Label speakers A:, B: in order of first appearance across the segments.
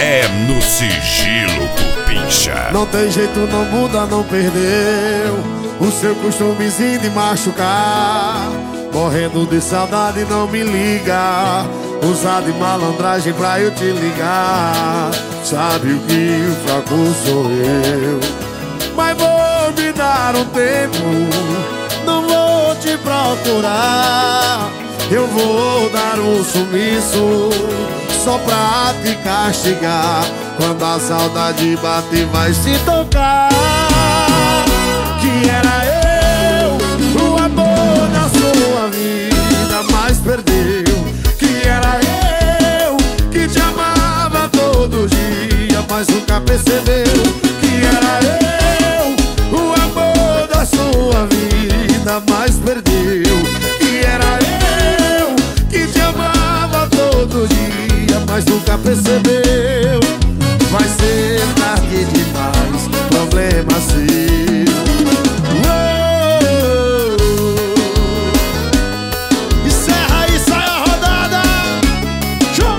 A: É no sigilo, Cupincha.
B: Não tem jeito, não muda, não perdeu o seu costumezinho de machucar. Morrendo de saudade, não me liga. Usar de malandragem pra eu te ligar. Sabe o que o fraco sou eu. Mas vou me dar um tempo, não vou te procurar. Eu vou dar um sumiço só pra te castigar. Quando a saudade bate vai se tocar que era eu, o amor da sua vida, mas perdeu. Que era eu, que te amava todo dia, mas nunca percebeu. Que era eu, o amor da sua vida, mas perdeu. Que era eu, que te amava todo dia, mas nunca percebeu. Vai ser tarde demais, problema seu.
C: Encerra aí, sai a rodada. Show.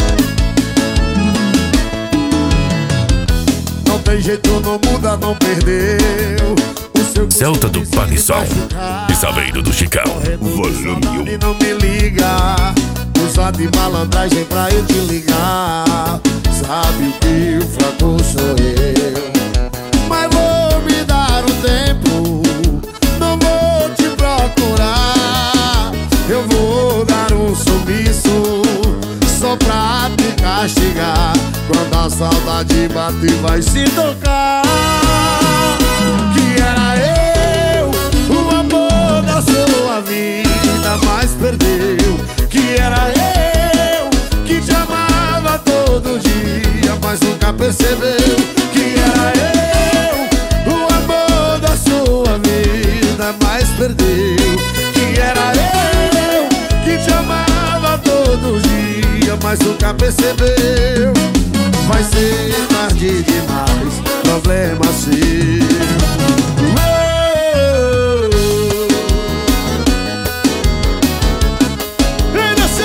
B: Não tem jeito, não muda, não perdeu o seu
A: Celta do Panisson e Saveiro do Chicão.
B: volume 1. Não me liga, usar de malandragem pra eu te ligar. Sabe que o fraco sou eu. Mas vou me dar um tempo, não vou te procurar. Eu vou dar um sumiço só pra te castigar. Quando a saudade bate vai se tocar que era eu, o amor da sua vida, mas perdeu. Que era eu, que te amava todo dia, mas nunca percebeu. Que era eu, o amor da sua vida, mas perdeu. Que era eu, que te amava todo dia, mas nunca percebeu. Vai ser tarde demais, problema seu.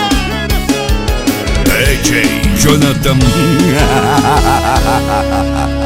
A: DJ Jonathan.